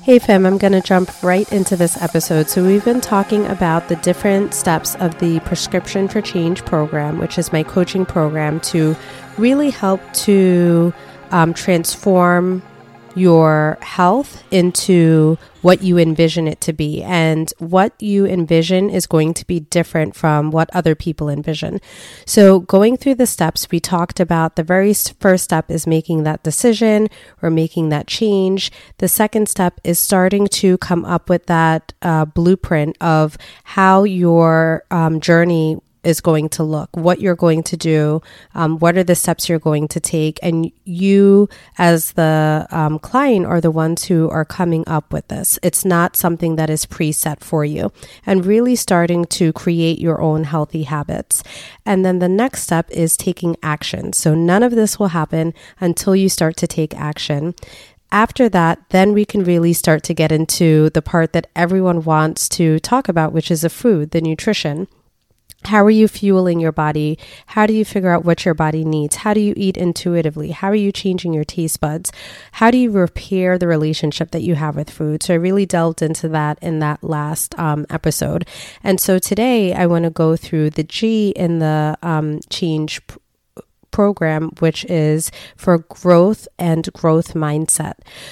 Hey fam, I'm going to jump right into this episode. So we've been talking about the different steps of the Prescription for Change program, which is my coaching program to really help to transform your health into what you envision it to be. And what you envision is going to be different from what other people envision. So going through the steps, we talked about the very first step is making that decision or making that change. The second step is starting to come up with that blueprint of how your journey is going to look, what you're going to do, what are the steps you're going to take. And you as the client are the ones who are coming up with this. It's not something that is preset for you, and really starting to create your own healthy habits. And then the next step is taking action. So none of this will happen until you start to take action. After that, then we can really start to get into the part that everyone wants to talk about, which is the food, the nutrition. How are you fueling your body? How do you figure out what your body needs? How do you eat intuitively? How are you changing your taste buds? How do you repair the relationship that you have with food? So I really delved into that in that last episode. And so today I want to go through the G in the change program, which is for growth and growth mindset.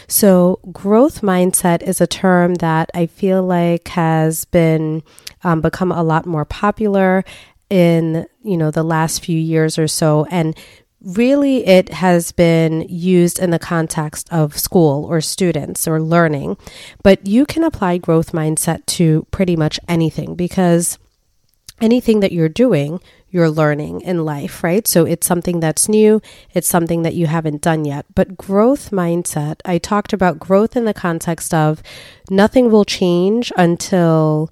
So growth mindset is a term that I feel like has been become a lot more popular in, the last few years or so. And really it has been used in the context of school or students or learning, but you can apply growth mindset to pretty much anything, because anything that you're doing, you're learning in life, right? So it's something that's new. It's something that you haven't done yet. But growth mindset, I talked about growth in the context of nothing will change until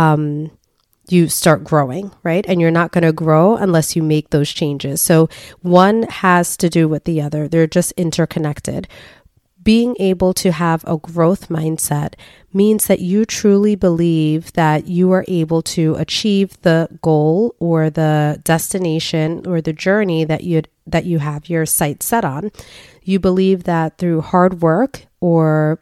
you start growing, right? And you're not going to grow unless you make those changes. So one has to do with the other. They're just interconnected. Being able to have a growth mindset means that you truly believe that you are able to achieve the goal or the destination or the journey that you have your sights set on. You believe that through hard work or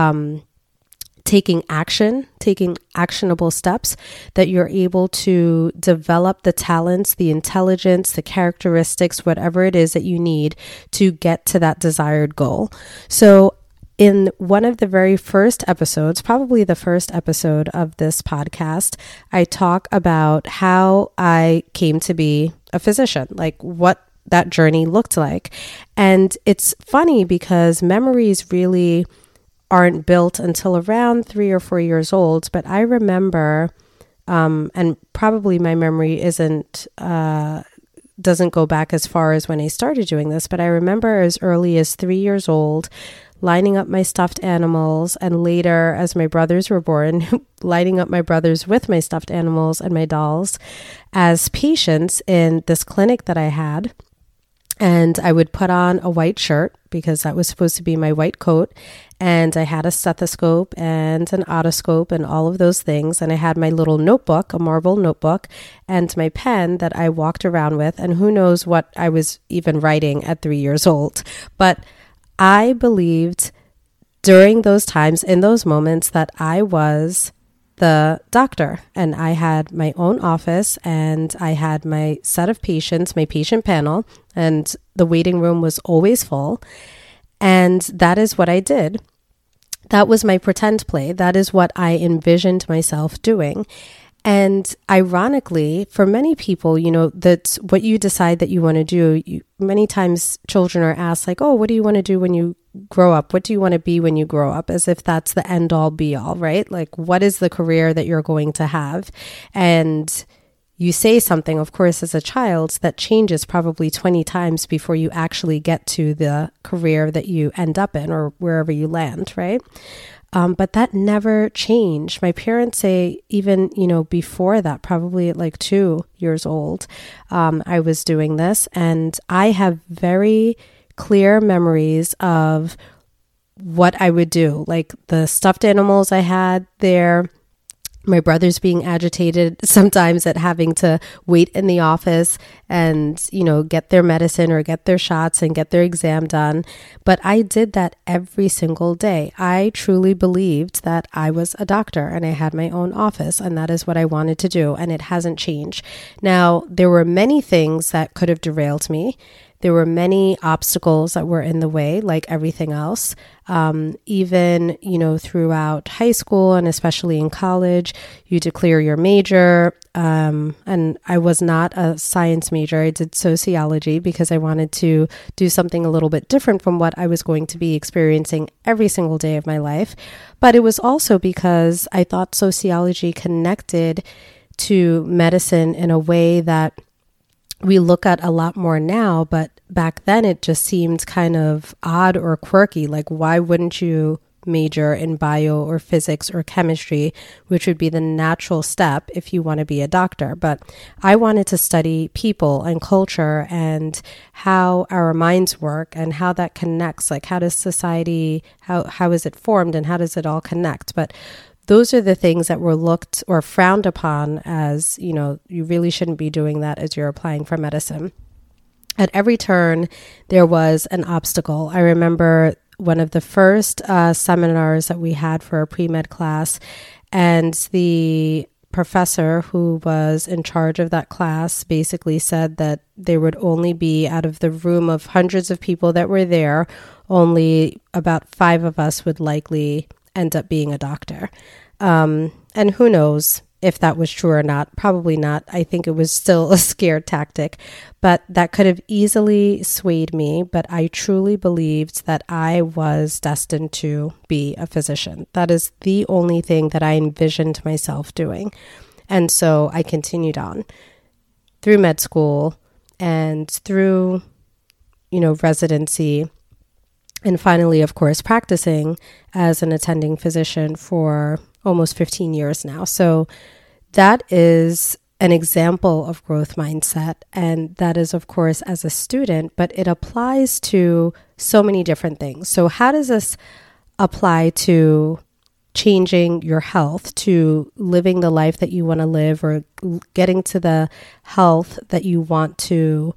taking actionable steps, that you're able to develop the talents, the intelligence, the characteristics, whatever it is that you need to get to that desired goal. So in one of the very first episodes, probably the first episode of this podcast, I talk about how I came to be a physician, like what that journey looked like. And it's funny because memories really aren't built until around 3 or 4 years old. But I remember, and probably my memory doesn't go back as far as when I started doing this, but I remember as early as 3 years old, lining up my stuffed animals, and later as my brothers were born, lining up my brothers with my stuffed animals and my dolls as patients in this clinic that I had. And I would put on a white shirt because that was supposed to be my white coat. And I had a stethoscope and an otoscope and all of those things. And I had my little notebook, a marble notebook, and my pen that I walked around with. And who knows what I was even writing at 3 years old. But I believed during those times, in those moments, that I was the doctor, and I had my own office, and I had my set of patients, my patient panel, and the waiting room was always full. And that is what I did. That was my pretend play. That is what I envisioned myself doing. And ironically, for many people, that's what you decide that you want to do. Many times children are asked like, oh, what do you want to do when you grow up? What do you want to be when you grow up? As if that's the end all be all, right? Like, what is the career that you're going to have? And you say something, of course, as a child that changes probably 20 times before you actually get to the career that you end up in or wherever you land, right? But that never changed. My parents say even, before that, probably at like 2 years old, I was doing this. And I have very clear memories of what I would do, like the stuffed animals I had there, my brother's being agitated sometimes at having to wait in the office and, get their medicine or get their shots and get their exam done. But I did that every single day. I truly believed that I was a doctor and I had my own office, and that is what I wanted to do. And it hasn't changed. Now, there were many things that could have derailed me. There were many obstacles that were in the way, like everything else. Even, throughout high school and especially in college, you declare your major. And I was not a science major. I did sociology because I wanted to do something a little bit different from what I was going to be experiencing every single day of my life. But it was also because I thought sociology connected to medicine in a way that we look at a lot more now, but back then it just seemed kind of odd or quirky. Like, why wouldn't you major in bio or physics or chemistry, which would be the natural step if you want to be a doctor? But I wanted to study people and culture and how our minds work and how that connects. Like, how does society, how is it formed and how does it all connect? But those are the things that were looked or frowned upon as, you really shouldn't be doing that as you're applying for medicine. At every turn, there was an obstacle. I remember one of the first seminars that we had for a pre-med class, and the professor who was in charge of that class basically said that there would only be, out of the room of hundreds of people that were there, only about 5 of us would likely end up being a doctor. And who knows if that was true or not? Probably not. I think it was still a scare tactic, but that could have easily swayed me. But I truly believed that I was destined to be a physician. That is the only thing that I envisioned myself doing. And so I continued on through med school and through, residency. And finally, of course, practicing as an attending physician for almost 15 years now. So that is an example of growth mindset. And that is, of course, as a student, but it applies to so many different things. So how does this apply to changing your health, to living the life that you want to live, or getting to the health that you want to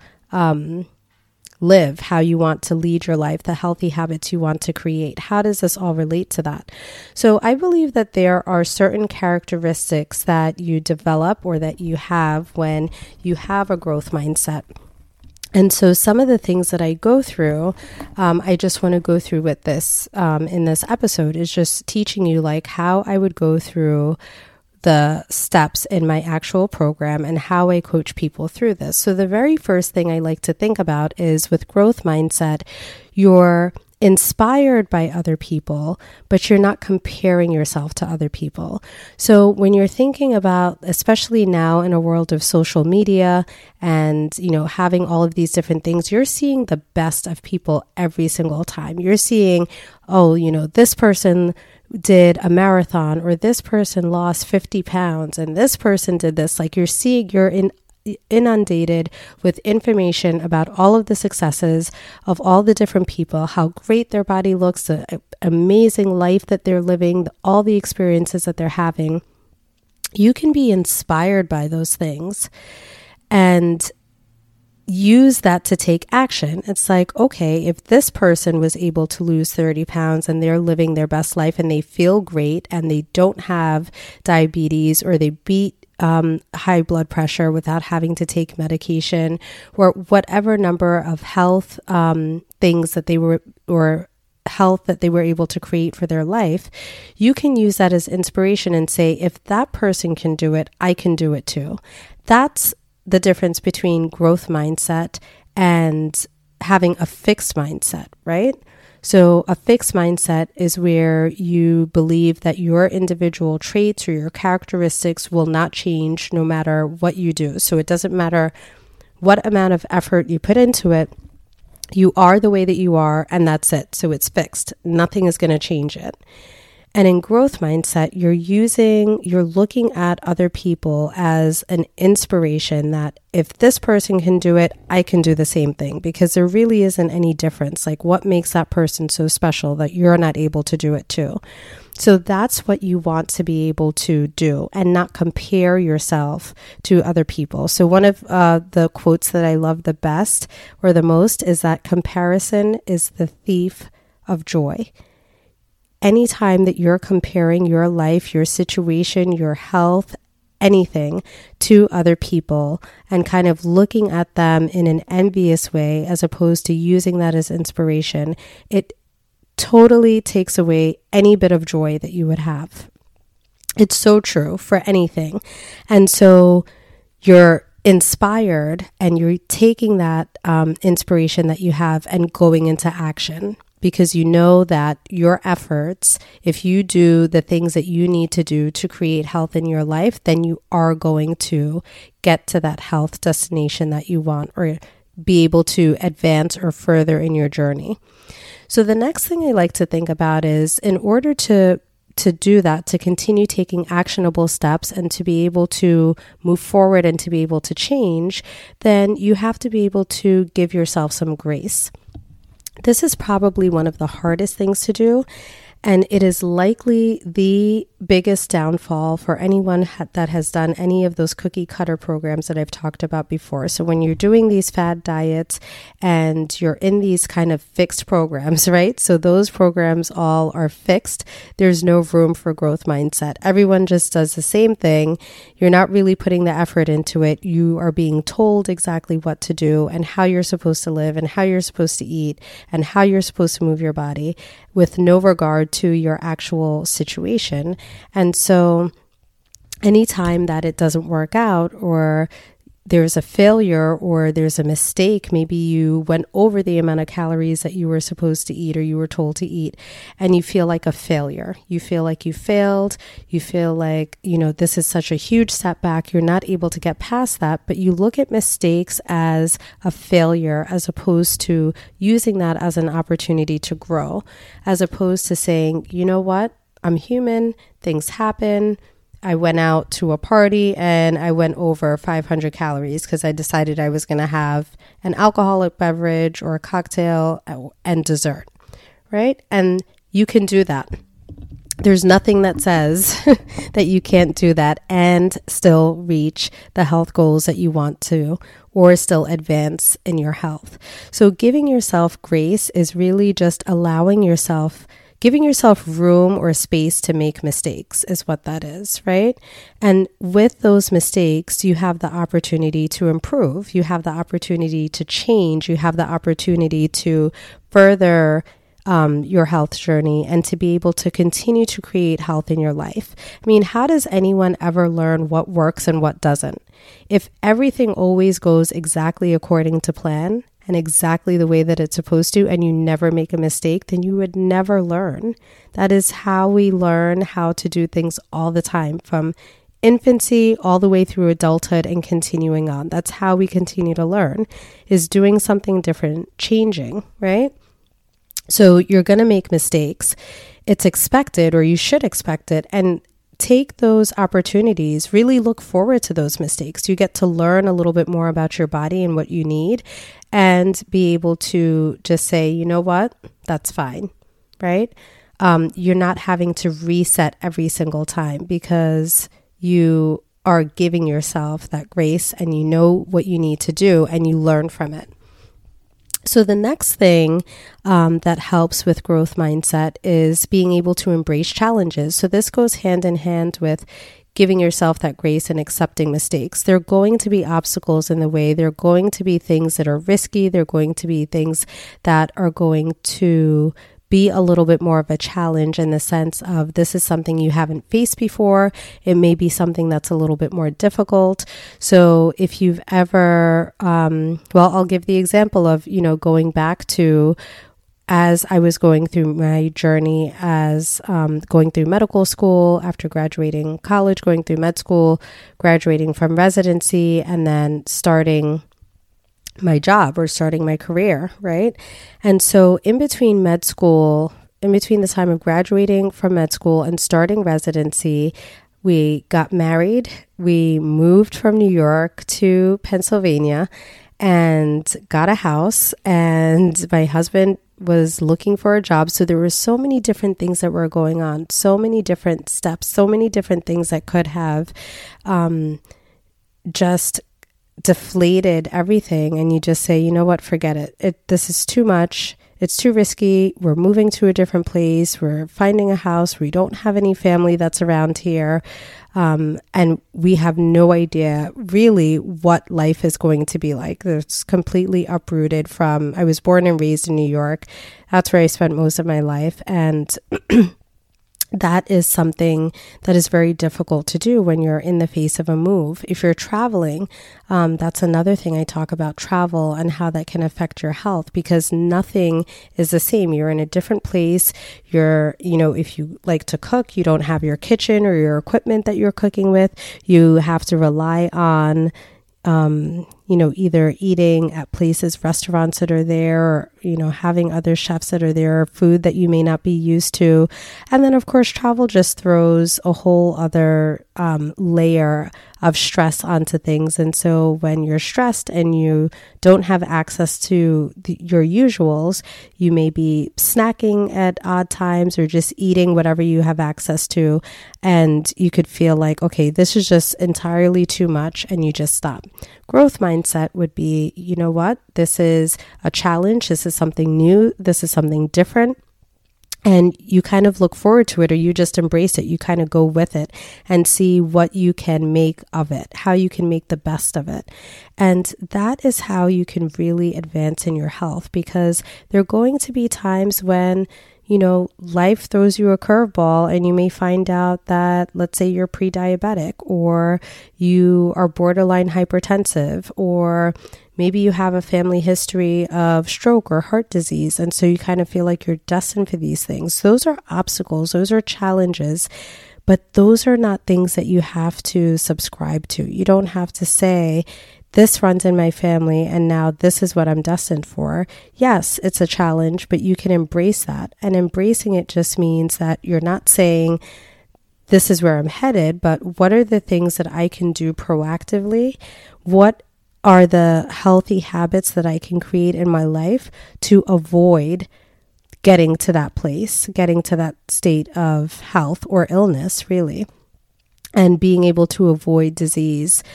live, how you want to lead your life, the healthy habits you want to create? How does this all relate to that? So I believe that there are certain characteristics that you develop or that you have when you have a growth mindset. And so some of the things that I go through, I just want to go through with this in this episode, is just teaching you like how I would go through the steps in my actual program and how I coach people through this. So the very first thing I like to think about is, with growth mindset, you're inspired by other people, but you're not comparing yourself to other people. So when you're thinking about, especially now in a world of social media and, having all of these different things, you're seeing the best of people every single time. You're seeing, this person did a marathon, or this person lost 50 pounds and this person did this. Like, you're inundated with information about all of the successes of all the different people, how great their body looks, the amazing life that they're living, all the experiences that they're having. You can be inspired by those things and use that to take action. It's like, okay, if this person was able to lose 30 pounds and they're living their best life and they feel great and they don't have diabetes, or they beat high blood pressure without having to take medication, or whatever number of health things that they were, or health that they were able to create for their life, you can use that as inspiration and say, if that person can do it, I can do it too. That's the difference between growth mindset and having a fixed mindset, right? So a fixed mindset is where you believe that your individual traits or your characteristics will not change no matter what you do. So it doesn't matter what amount of effort you put into it. You are the way that you are, and that's it. So it's fixed. Nothing is going to change it. And in growth mindset, you're looking at other people as an inspiration, that if this person can do it, I can do the same thing, because there really isn't any difference. Like, what makes that person so special that you're not able to do it too? So that's what you want to be able to do and not compare yourself to other people. So one of the quotes that I love the best or the most is that comparison is the thief of joy. Anytime that you're comparing your life, your situation, your health, anything to other people and kind of looking at them in an envious way as opposed to using that as inspiration, it totally takes away any bit of joy that you would have. It's so true for anything. And so you're inspired and you're taking that inspiration that you have and going into action, because you know that your efforts, if you do the things that you need to do to create health in your life, then you are going to get to that health destination that you want or be able to advance or further in your journey. So the next thing I like to think about is, in order to do that, to continue taking actionable steps and to be able to move forward and to be able to change, then you have to be able to give yourself some grace. This is probably one of the hardest things to do, and it is likely the biggest downfall for anyone that has done any of those cookie cutter programs that I've talked about before. So when you're doing these fad diets and you're in these kind of fixed programs, right? So those programs all are fixed. There's no room for growth mindset. Everyone just does the same thing. You're not really putting the effort into it. You are being told exactly what to do and how you're supposed to live and how you're supposed to eat and how you're supposed to move your body, with no regard to your actual situation. And so anytime that it doesn't work out, or there's a failure, or there's a mistake, maybe you went over the amount of calories that you were supposed to eat or you were told to eat, and you feel like a failure. You feel like you failed. You feel like, this is such a huge setback. You're not able to get past that, but you look at mistakes as a failure as opposed to using that as an opportunity to grow, as opposed to saying, you know what? I'm human. Things happen. I went out to a party and I went over 500 calories because I decided I was going to have an alcoholic beverage or a cocktail and dessert, right? And you can do that. There's nothing that says that you can't do that and still reach the health goals that you want to, or still advance in your health. So giving yourself grace is really just giving yourself room or space to make mistakes is what that is, right? And with those mistakes, you have the opportunity to improve. You have the opportunity to change. You have the opportunity to further your health journey and to be able to continue to create health in your life. I mean, how does anyone ever learn what works and what doesn't? If everything always goes exactly according to plan, and exactly the way that it's supposed to, and you never make a mistake, then you would never learn. That is how we learn how to do things all the time, from infancy all the way through adulthood and continuing on. That's how we continue to learn, is doing something different, changing, right? So you're going to make mistakes. It's expected, or you should expect it, and take those opportunities. Really look forward to those mistakes. You get to learn a little bit more about your body and what you need, and be able to just say, you know what, that's fine, right? You're not having to reset every single time, because you are giving yourself that grace and you know what you need to do and you learn from it. So the next thing that helps with growth mindset is being able to embrace challenges. So this goes hand in hand with giving yourself that grace and accepting mistakes. There are going to be obstacles in the way. There are going to be things that are risky. There are going to be things that are going to be a little bit more of a challenge, in the sense of this is something you haven't faced before. It may be something that's a little bit more difficult. So if you've ever, I'll give the example of, going back to, as I was going through my journey as going through medical school, after graduating college, going through med school, graduating from residency, and then starting my job or starting my career, right? And so in between the time of graduating from med school and starting residency, we got married. We moved from New York to Pennsylvania and got a house. And my husband was looking for a job. So there were so many different things that were going on, so many different steps, so many different things that could have just deflated everything. And you just say, you know what, forget it. This is too much. It's too risky. We're moving to a different place. We're finding a house. We don't have any family that's around here. And we have no idea really what life is going to be like. It's completely uprooted from, I was born and raised in New York. That's where I spent most of my life. And that is something that is very difficult to do when you're in the face of a move. If you're traveling, that's another thing I talk about, travel and how that can affect your health, because nothing is the same. You're in a different place. If you like to cook, you don't have your kitchen or your equipment that you're cooking with. You have to rely on either eating at places, restaurants that are there, or, having other chefs that are there, food that you may not be used to. And then, of course, travel just throws a whole other layer of stress onto things. And so when you're stressed and you don't have access to your usuals, you may be snacking at odd times or just eating whatever you have access to. And you could feel like, okay, this is just entirely too much, and you just stop. Growth mindset would be, you know what? This is a challenge. This is something new. This is something different. And you kind of look forward to it, or you just embrace it. You kind of go with it and see what you can make of it, how you can make the best of it. And that is how you can really advance in your health, because there are going to be times when life throws you a curveball and you may find out that, let's say you're pre-diabetic, or you are borderline hypertensive, or maybe you have a family history of stroke or heart disease. And so you kind of feel like you're destined for these things. Those are obstacles. Those are challenges. But those are not things that you have to subscribe to. You don't have to say, this runs in my family, and now this is what I'm destined for. Yes, it's a challenge, but you can embrace that. And embracing it just means that you're not saying, this is where I'm headed, but what are the things that I can do proactively? What are the healthy habits that I can create in my life to avoid getting to that place, getting to that state of health or illness, really, and being able to avoid disease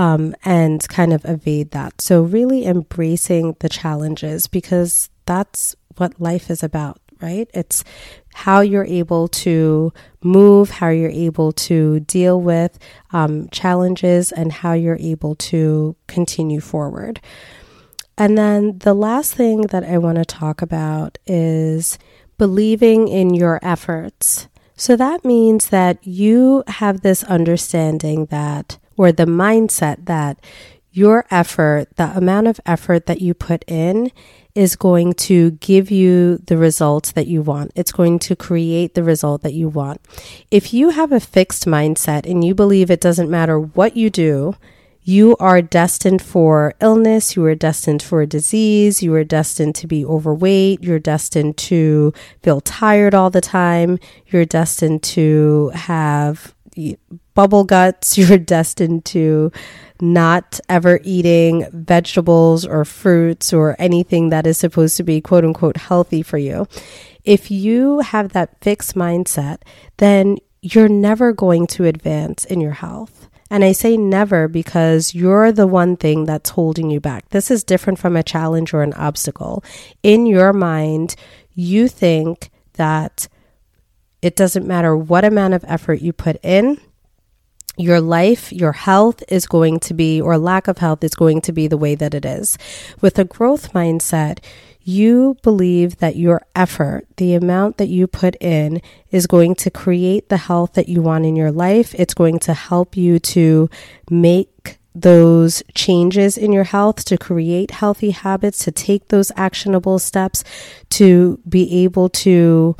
and kind of evade that. So really embracing the challenges, because that's what life is about, right? It's how you're able to move, how you're able to deal with challenges, and how you're able to continue forward. And then the last thing that I want to talk about is believing in your efforts. So that means that you have this understanding that, or the mindset that your effort, the amount of effort that you put in, is going to give you the results that you want. It's going to create the result that you want. If you have a fixed mindset and you believe it doesn't matter what you do, you are destined for illness, you are destined for disease, you are destined to be overweight, you're destined to feel tired all the time, you're destined to have bubble guts, you're destined to not ever eating vegetables or fruits or anything that is supposed to be quote unquote healthy for you. If you have that fixed mindset, then you're never going to advance in your health. And I say never because you're the one thing that's holding you back. This is different from a challenge or an obstacle. In your mind, you think that it doesn't matter what amount of effort you put in, your life, your health is going to be, or lack of health is going to be the way that it is. With a growth mindset, you believe that your effort, the amount that you put in, is going to create the health that you want in your life. It's going to help you to make those changes in your health, to create healthy habits, to take those actionable steps, to be able to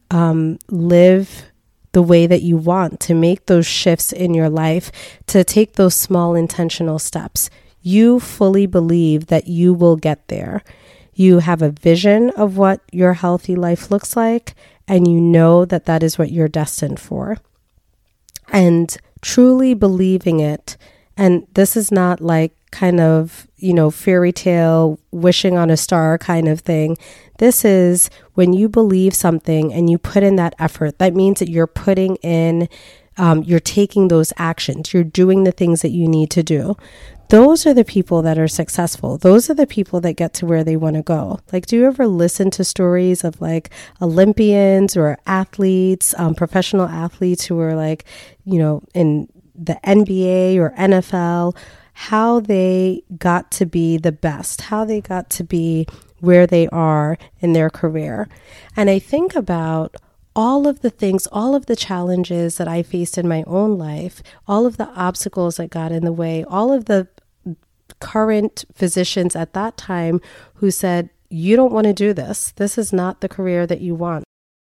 live the way that you want, to make those shifts in your life, to take those small intentional steps. You fully believe that you will get there. You have a vision of what your healthy life looks like, and you know that that is what you're destined for. And truly believing it And this is not like kind of, fairy tale wishing on a star kind of thing. This is when you believe something and you put in that effort. That means that you're putting in, you're taking those actions. You're doing the things that you need to do. Those are the people that are successful. Those are the people that get to where they want to go. Like, do you ever listen to stories of like Olympians or athletes, professional athletes who are like, in the NBA or NFL, how they got to be the best, how they got to be where they are in their career. And I think about all of the things, all of the challenges that I faced in my own life, all of the obstacles that got in the way, all of the current physicians at that time who said, you don't want to do this. This is not the career that you want.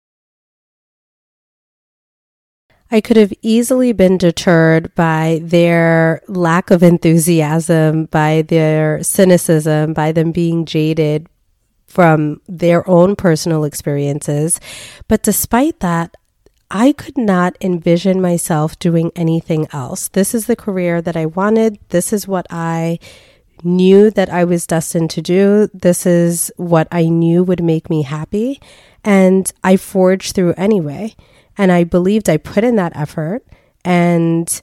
I could have easily been deterred by their lack of enthusiasm, by their cynicism, by them being jaded from their own personal experiences. But despite that, I could not envision myself doing anything else. This is the career that I wanted. This is what I knew that I was destined to do. This is what I knew would make me happy. And I forged through anyway. And I believed I put in that effort, and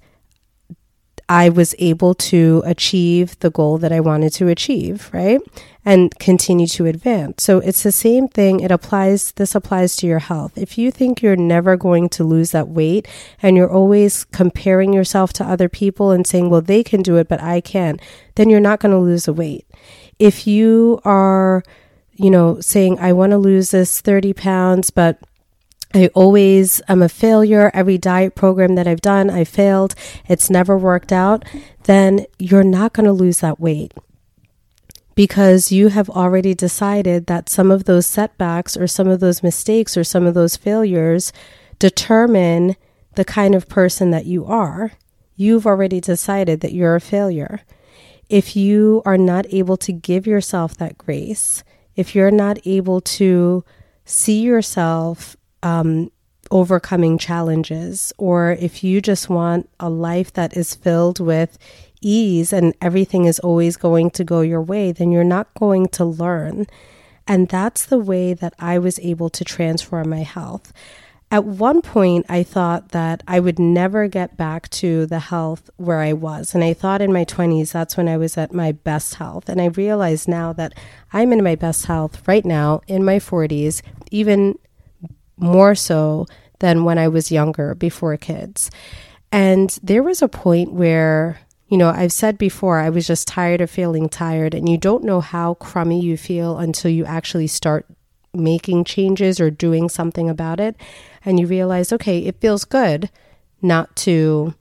I was able to achieve the goal that I wanted to achieve, right? And continue to advance. So it's the same thing. This applies to your health. If you think you're never going to lose that weight and you're always comparing yourself to other people and saying, well, they can do it, but I can't, then you're not going to lose the weight. If you are, saying, I want to lose this 30 pounds, but I'm a failure. Every diet program that I've done, I failed. It's never worked out. Then you're not going to lose that weight because you have already decided that some of those setbacks or some of those mistakes or some of those failures determine the kind of person that you are. You've already decided that you're a failure. If you are not able to give yourself that grace, if you're not able to see yourself overcoming challenges, or if you just want a life that is filled with ease and everything is always going to go your way, then you're not going to learn. And that's the way that I was able to transform my health. At one point, I thought that I would never get back to the health where I was. And I thought in my 20s, that's when I was at my best health. And I realize now that I'm in my best health right now in my 40s, even more so than when I was younger, before kids. And there was a point where, I've said before, I was just tired of feeling tired, and you don't know how crummy you feel until you actually start making changes or doing something about it. And you realize, okay, it feels good not to,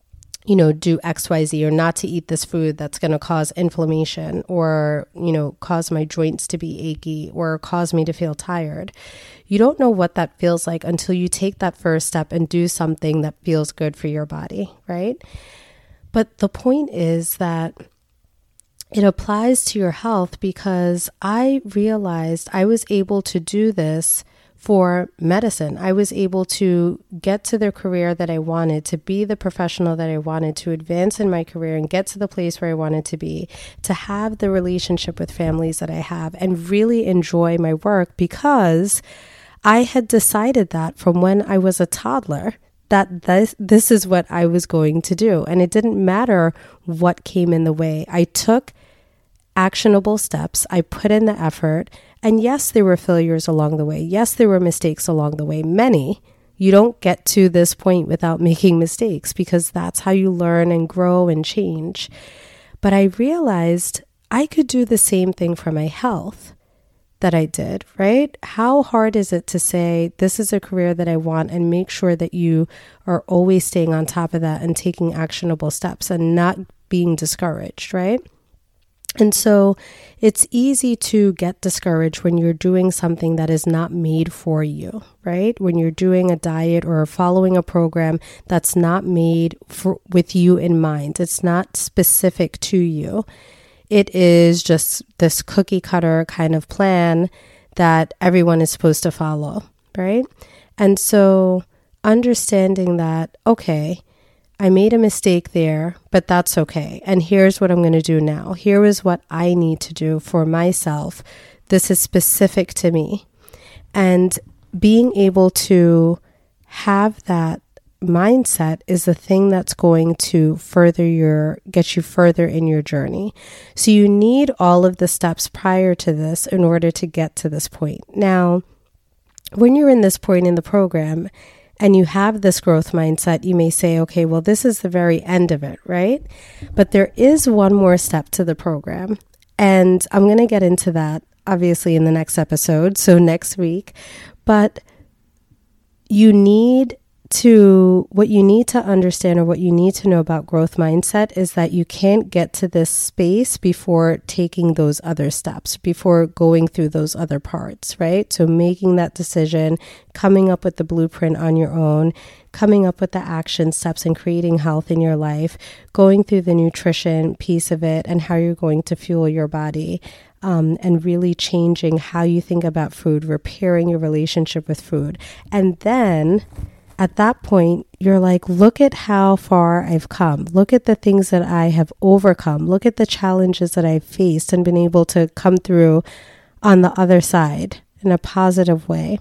do XYZ, or not to eat this food that's going to cause inflammation or, cause my joints to be achy or cause me to feel tired. You don't know what that feels like until you take that first step and do something that feels good for your body, right? But the point is that it applies to your health, because I realized I was able to do this for medicine. I was able to get to the career that I wanted, to be the professional that I wanted, to advance in my career and get to the place where I wanted to be, to have the relationship with families that I have, and really enjoy my work, because I had decided that from when I was a toddler that this is what I was going to do. And it didn't matter what came in the way. I took actionable steps. I put in the effort. And yes, there were failures along the way. Yes, there were mistakes along the way. Many. You don't get to this point without making mistakes, because that's how you learn and grow and change. But I realized I could do the same thing for my health that I did, right? How hard is it to say, this is a career that I want, and make sure that you are always staying on top of that and taking actionable steps and not being discouraged, right? And so it's easy to get discouraged when you're doing something that is not made for you, right? When you're doing a diet or following a program that's not made with you in mind. It's not specific to you. It is just this cookie cutter kind of plan that everyone is supposed to follow, right? And so understanding that, okay, I made a mistake there, but that's okay. And here's what I'm going to do now. Here is what I need to do for myself. This is specific to me. And being able to have that mindset is the thing that's going to get you further in your journey. So you need all of the steps prior to this in order to get to this point. Now, when you're in this point in the program and you have this growth mindset, you may say, okay, well, this is the very end of it, right? But there is one more step to the program. And I'm going to get into that, obviously, in the next episode, so next week. But what you need to understand, or what you need to know about growth mindset, is that you can't get to this space before taking those other steps, before going through those other parts, right? So making that decision, coming up with the blueprint on your own, coming up with the action steps and creating health in your life, going through the nutrition piece of it and how you're going to fuel your body, and really changing how you think about food, repairing your relationship with food. And then at that point, you're like, look at how far I've come. Look at the things that I have overcome. Look at the challenges that I've faced and been able to come through on the other side in a positive way.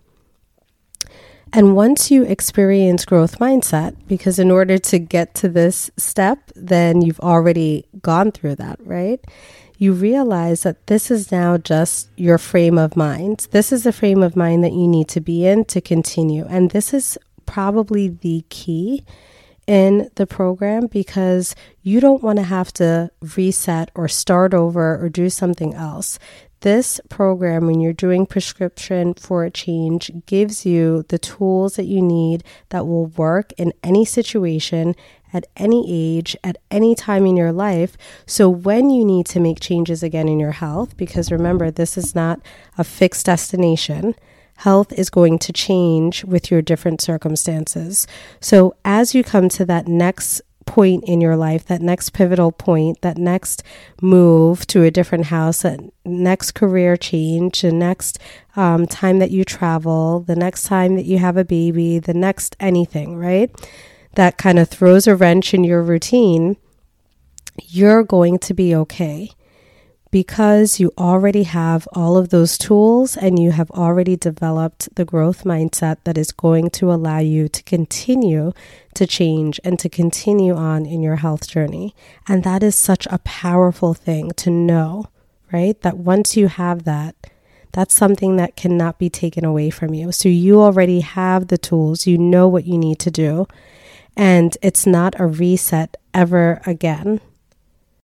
And once you experience growth mindset, because in order to get to this step, then you've already gone through that, right? You realize that this is now just your frame of mind. This is the frame of mind that you need to be in to continue. And this is probably the key in the program, because you don't want to have to reset or start over or do something else. This program, when you're doing Prescription for a Change, gives you the tools that you need that will work in any situation, at any age, at any time in your life. So when you need to make changes again in your health, because remember, this is not a fixed destination. Health is going to change with your different circumstances. So as you come to that next point in your life, that next pivotal point, that next move to a different house, that next career change, the next time that you travel, the next time that you have a baby, the next anything, right? That kind of throws a wrench in your routine, you're going to be okay. Because you already have all of those tools and you have already developed the growth mindset that is going to allow you to continue to change and to continue on in your health journey. And that is such a powerful thing to know, right? That once you have that, that's something that cannot be taken away from you. So you already have the tools, you know what you need to do, and it's not a reset ever again.